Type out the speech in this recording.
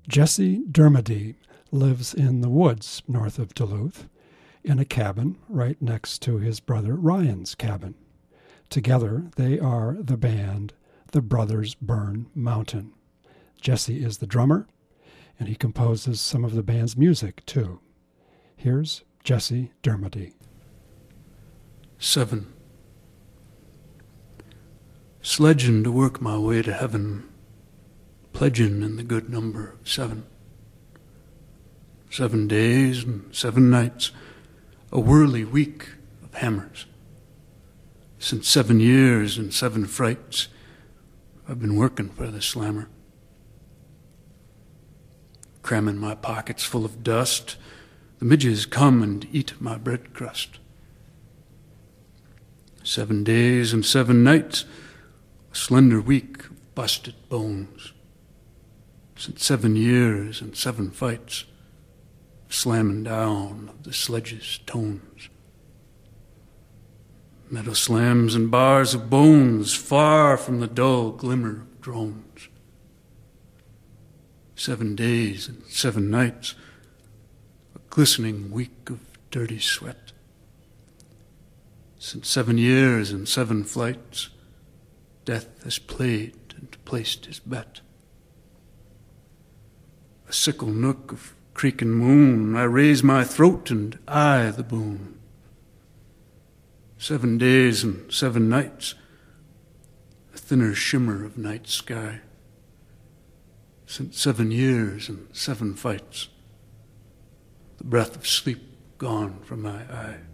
Jesse Dermody lives in the woods north of Duluth in a cabin right next to his brother Ryan's cabin. Together, they are the band The Brothers Burn Mountain. Jesse is the drummer, and he composes some of the band's music, too. Here's Jesse Dermody. 7. Sledging to work my way to heaven, pledging in the good number of 7. 7 days and 7 nights, a whirly week of hammers. Since 7 years and 7 frights, I've been working for the slammer. Cramming my pockets full of dust, the midges come and eat my bread crust. 7 days and 7 nights, a slender week of busted bones. Since 7 years and 7 fights, slamming down of the sledge's tones. Metal slams and bars of bones, far from the dull glimmer of drones. 7 days and 7 nights, a glistening week of dirty sweat. Since 7 years and 7 flights, death has played and placed his bet. A sickle nook of creek and moon, I raise my throat and eye the boon. 7 days and 7 nights, a thinner shimmer of night sky. Since 7 years and 7 fights, the breath of sleep gone from my eye.